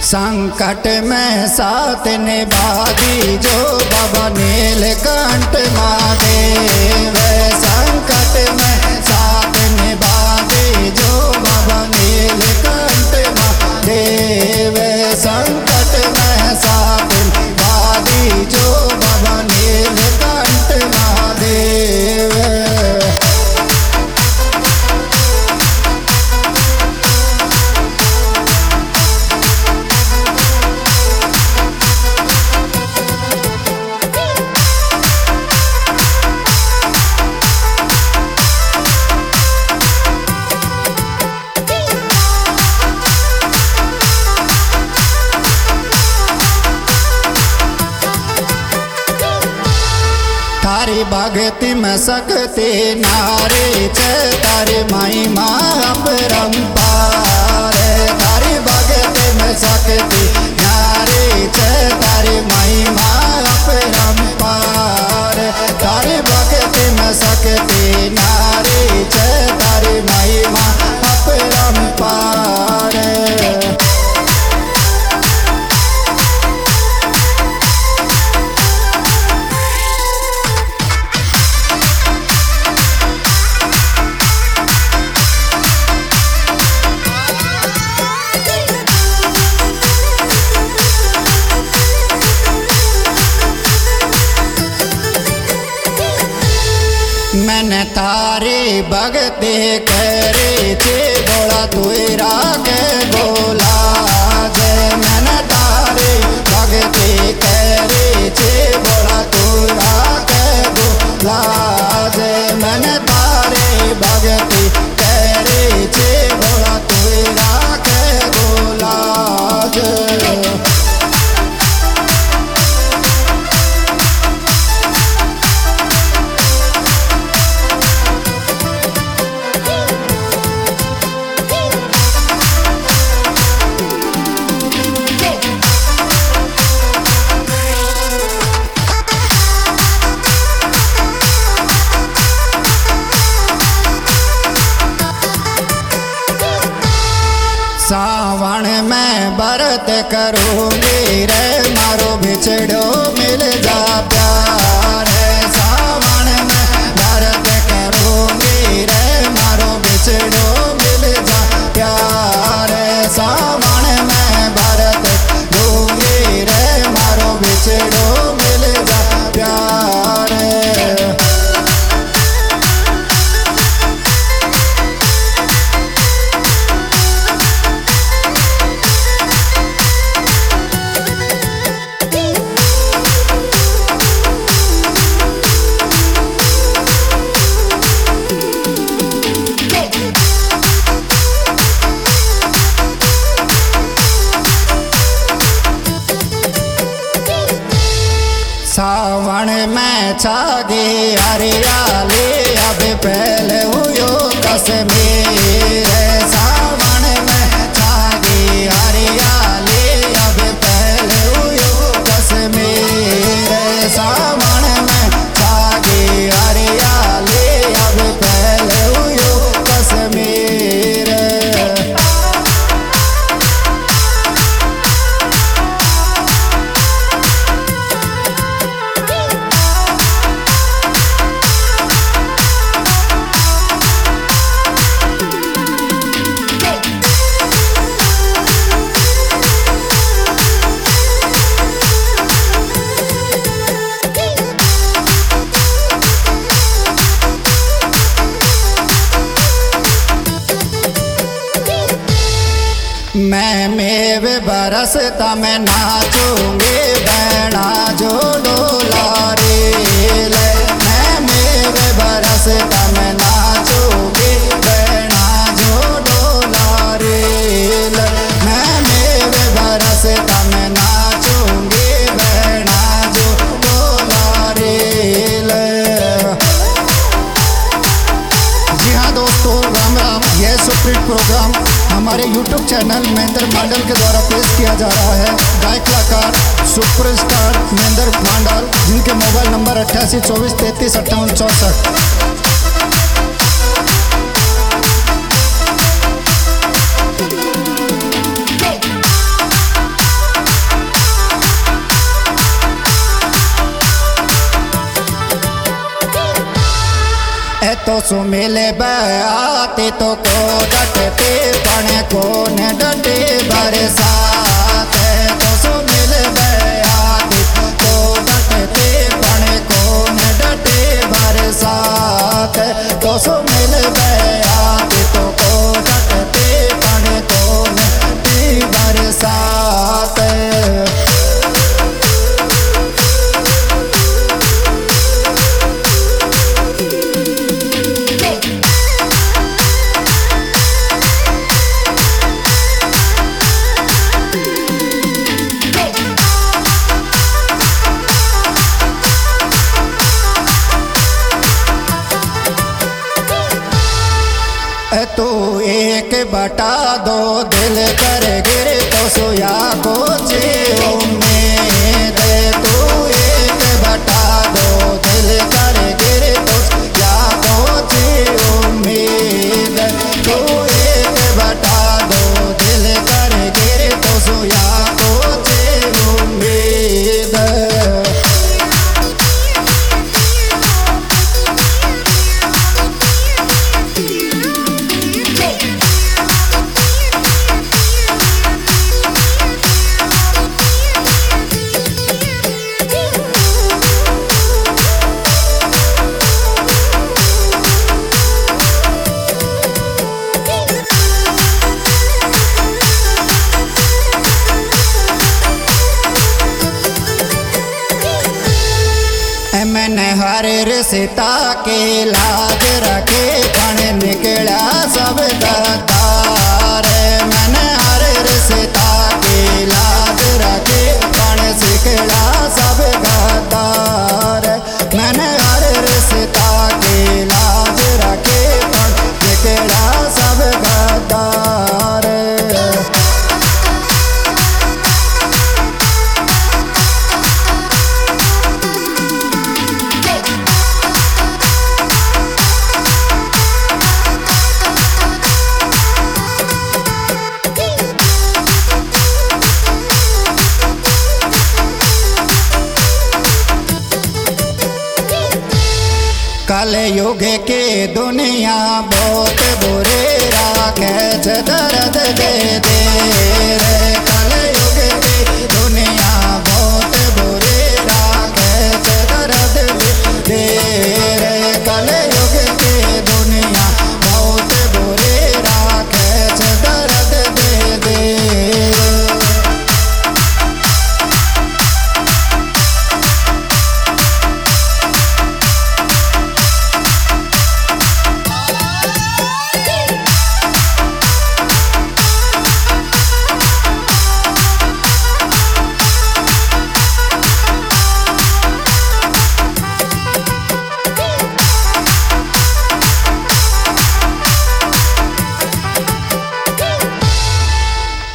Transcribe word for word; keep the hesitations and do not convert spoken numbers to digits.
संकट में साथ निभा दी जो बाबा नीलकंठ महादेव। संकट में साथ निभा दी जो बाबा नीलकंठ महादेव। संकट में साथ निभा दी जो बाबा नीलकंठ महादेव। तारी भक्ति में सकते नारे च तारी महिमा अपरंपार। तारी भक्ति में सकते नारे च तारी महिमा अपरंपार। तारी भक्ति में सकते नारे च तारी महिमा अपरंपार। मैंने तारी भक्ति करे थे बोला तुरा के बोला जय। मैंने तारी भक्ति करे थे बोला तुरा के बोला जय। मैंने तारी भक्ति करे थे बोला तुरा के बोला जय। सावन में व्रत करूंगी रे मारो बिछड़ो मिल जा प्यार। सावन में व्रत करूंगी रे मारो बिछड़ो मिल जा प्यार। सावन में व्रत करूंगी रे मारो बिछड़ो मिल जा प्यार। सावन में छागे हरियाली अब पहले हुयो कश्मीर। सावन में छागे हरियाली अब पहले हुयो कश्मीर। सावन में छागे हरियाली अब पहले हुयो कश्मीर। मैं मेव बरसता मैं नाचूंगी बैना जो डोला रे। मैं मेव बरसता मैं नाचूंगी बैना जो डोला रे। मैं मेव बरसता मैं नाचूंगी बैना जो डोला रे। जी हाँ दोस्तों, राम राम। यह सुप्रीत प्रोग्राम हमारे यूट्यूब चैनल महेंद्र मंडल के द्वारा पेश किया जा रहा है। गायक कलाकार सुपरस्टार महेंद्र मंडल, जिनके मोबाइल नंबर अट्ठासी चौबीस तैंतीस अट्ठावन चौसठ। तो सुमिले आते तो को डटते पण को न डटे बरसात तो सुमिले आते तो डटते पण को न डटे बरसात तो सुमिले आते तो को डटते पण को न डटे बरसात। तू एक बटा दो दिल कर गिरे तो सोया को उम्मीद तू एक बटा दो दिल कर गिरे तो सोया को उम्मीद तू एक बटा दो दिल कर गिरे तो सोया को उम्मीद। मैंने हर रिश्ता के लाज रखे पण निकला सब गद्दार मैंने हर रिश्ता के लाज रखे पण निकला सब गद्दार मैंने हर रिश्ता के लाज रखे पण निकला सब गद्दार। कल युग के दुनिया बहुत बुरे राखे दर्द दे दे